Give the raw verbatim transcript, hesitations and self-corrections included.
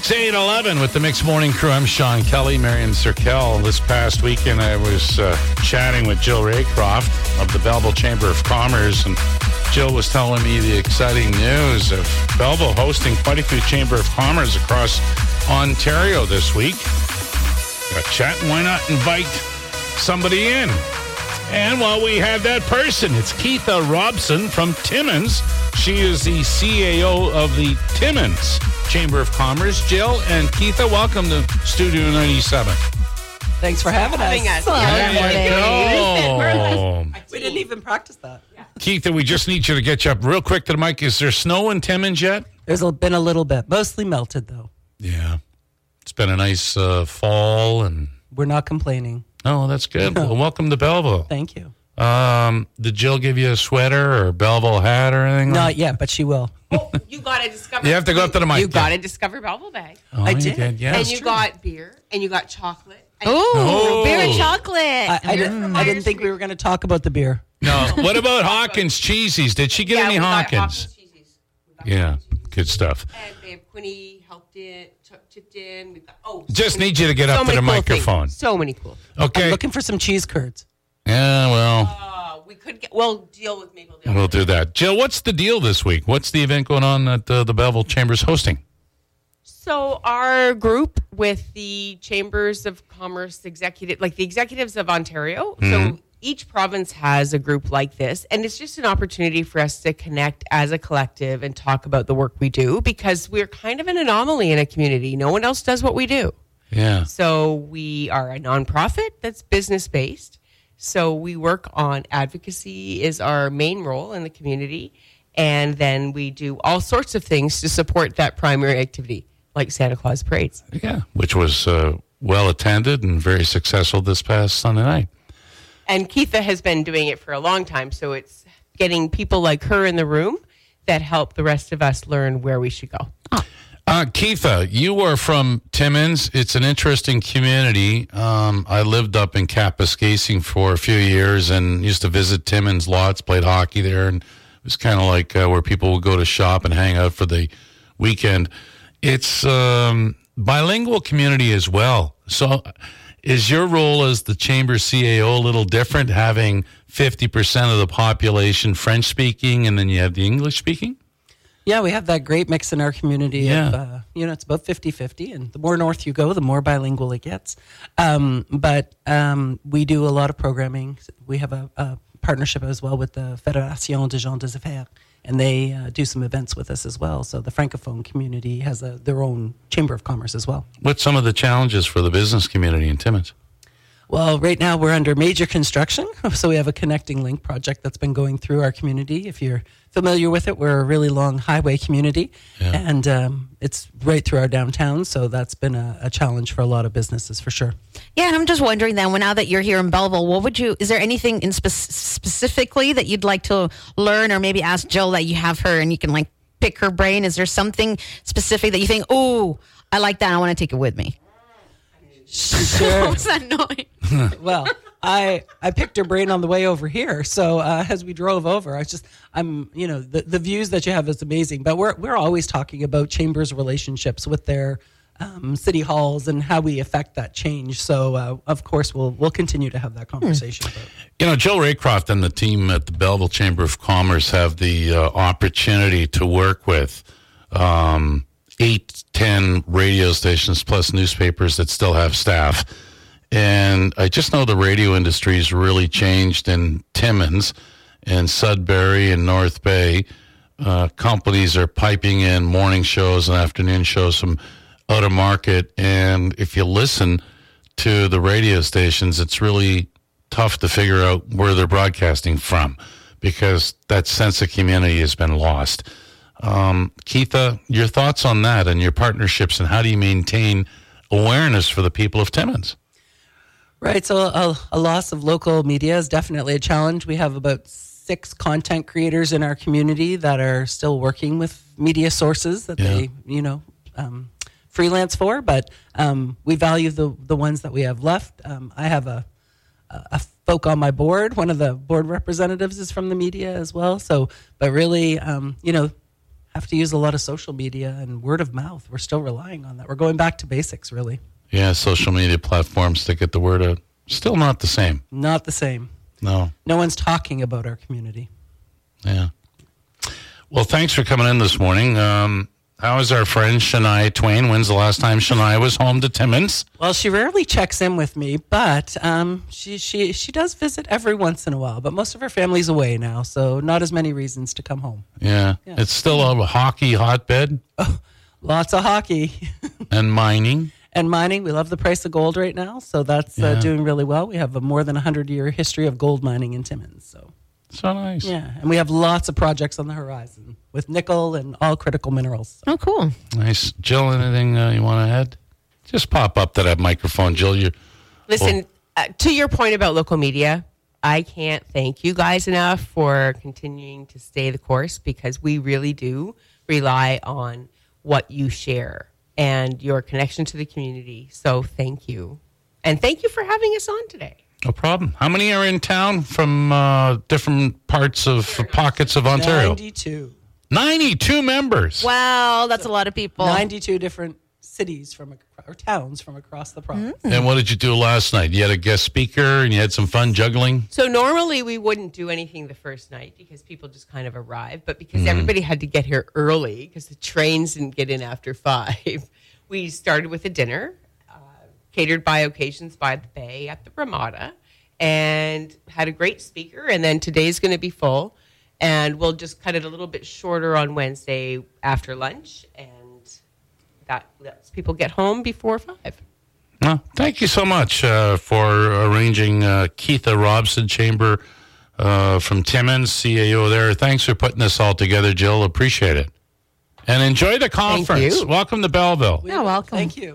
It's eight eleven with the Mixed Morning Crew. I'm Sean Kelly, Marion Cirkel. This past weekend, I was uh, chatting with Jill Raycroft of the Belleville Chamber of Commerce, and Jill was telling me the exciting news of Belleville hosting quite a few Chamber of Commerce across Ontario this week. Got chatting, why not invite somebody in? And while we have that person, it's Keitha Robson from Timmins. She is the C A O of the Timmins Chamber of Commerce. Jill and Keitha, welcome to Studio ninety-seven. Thanks for having, having us. us. There you go. We didn't even practice that. Yeah. Keitha, we just need you to get you up real quick to the mic. Is there snow in Timmins yet? There's been a little bit, mostly melted though. Yeah. It's been a nice uh, fall. and We're not complaining. Oh, that's good. Well, welcome to Belleville. Thank you. Um, did Jill give you a sweater or Belleville hat or anything? Not like? yet, but she will. Oh, you got to discover. You have to go up to the mic. You yeah. got to discover Belleville bag. Oh, I you did. Yeah, and you true. got beer, and you got chocolate. Ooh, Oh. beer and chocolate. I, I, didn't, I didn't think we were going to talk about the beer. No. What about Hawkins Cheesies? Did she get yeah, any we got Hawkins? Hawkins cheesies. We got Yeah, Hawkins cheesies. good stuff. And they have Quinny helped in, ch- chipped in. We've got, oh, Just so many, need you to get so up to many the cool microphone. Things. So many cool. Okay. I'm looking for some cheese curds. Yeah, well, Uh, we could get. We'll deal with Maple. Deal. we'll do that. Jill, what's the deal this week? What's the event going on that uh, the Belleville Chamber's hosting? So our group with the Chambers of Commerce executive, like the executives of Ontario. Mm-hmm. So each province has a group like this, and it's just an opportunity for us to connect as a collective and talk about the work we do, because we're kind of an anomaly in a community. No one else does what we do. Yeah. So we are a nonprofit that's business based. So we work on advocacy is our main role in the community, and then we do all sorts of things to support that primary activity, like Santa Claus parades. Yeah, which was uh, well attended and very successful this past Sunday night. And Keitha has been doing it for a long time, so it's getting people like her in the room that help the rest of us learn where we should go. Uh, Keitha, you are from Timmins. It's an interesting community. Um, I lived up in Kapuskasing for a few years and used to visit Timmins lots, played hockey there, and it was kind of like uh, where people would go to shop and hang out for the weekend. It's um, bilingual community as well. So is your role as the Chamber C A O a little different, having fifty percent of the population French-speaking and then you have the English-speaking? Yeah, we have that great mix in our community. Yeah. Of, uh, you know, it's about fifty-fifty, and the more north you go, the more bilingual it gets. Um, but um, we do a lot of programming. We have a, a partnership as well with the Fédération des gens des affaires, and they uh, do some events with us as well. So the Francophone community has a, their own Chamber of Commerce as well. What's some of the challenges for the business community in Timmins? Well, right now we're under major construction, so we have a connecting link project that's been going through our community. If you're familiar with it, we're a really long highway community, Yeah. and um, it's right through our downtown, so that's been a, a challenge for a lot of businesses for sure. Yeah, and I'm just wondering then, well, now that you're here in Belleville, what would you, is there anything in spe- specifically that you'd like to learn, or maybe ask Jill that you have her and you can like pick her brain? Is there something specific that you think, oh, I like that, I want to take it with me? Sure. What's that noise? Well, I I picked her brain on the way over here. So uh, as we drove over, I was just I'm you know the, the views that you have is amazing. But we're we're always talking about Chambers relationships with their um, city halls and how we affect that change. So uh, of course we'll we'll continue to have that conversation. Hmm. About. You know, Jill Raycroft and the team at the Belleville Chamber of Commerce have the uh, opportunity to work with um, eight, ten radio stations plus newspapers that still have staff. And I just know the radio industry's really changed in Timmins and Sudbury and North Bay. Uh, companies are piping in morning shows and afternoon shows from out of market. And if you listen to the radio stations, it's really tough to figure out where they're broadcasting from because that sense of community has been lost. Um, Keitha, your thoughts on that and your partnerships, and how do you maintain awareness for the people of Timmins? Right. So a, a loss of local media is definitely a challenge. We have about six content creators in our community that are still working with media sources that Yeah. they, you know, um, freelance for, but um, we value the the ones that we have left. Um, I have a, a folk on my board. One of the board representatives is from the media as well. So, but really, um, you know, have to use a lot of social media and word of mouth. We're still relying on that. We're going back to basics, really. Yeah, social media platforms to get the word out. Still not the same. Not the same. No. No one's talking about our community. Yeah. Well, thanks for coming in this morning. Um, how is our friend Shania Twain? When's the last time Shania was home to Timmins? Well, she rarely checks in with me, but um, she, she, she does visit every once in a while. But most of her family's away now, so not as many reasons to come home. Yeah. Yeah. It's still a hockey hotbed Oh, lots of hockey. and mining. And mining, we love the price of gold right now, so that's uh, Yeah. doing really well. We have a more than one hundred year history of gold mining in Timmins. So, So nice. yeah, and we have lots of projects on the horizon with nickel and all critical minerals. Oh, cool. Nice. Jill, anything uh, you want to add? Just pop up to that microphone, Jill. You Listen, uh, to your point about local media, I can't thank you guys enough for continuing to stay the course, because we really do rely on what you share and your connection to the community. So thank you. And thank you for having us on today. No problem. How many are in town from uh, different parts of pockets of Ontario? ninety-two. ninety-two members. Wow, that's a lot of people. ninety-two different cities from ac- or towns from across the province. And what did you do last night? You had a guest speaker and you had some fun juggling? So normally we wouldn't do anything the first night because people just kind of arrive, but because everybody had to get here early because the trains didn't get in after five, we started with a dinner uh, catered by Occasions by the Bay at the Ramada, and had a great speaker. And then today's going to be full, and we'll just cut it a little bit shorter on Wednesday after lunch, and that lets people get home before five. Well, thank you so much uh, for arranging uh, Keitha Robson Chamber uh, from Timmins, C A O there. Thanks for putting this all together, Jill. Appreciate it. And enjoy the conference. you. Welcome to Belleville. You're welcome. Thank you.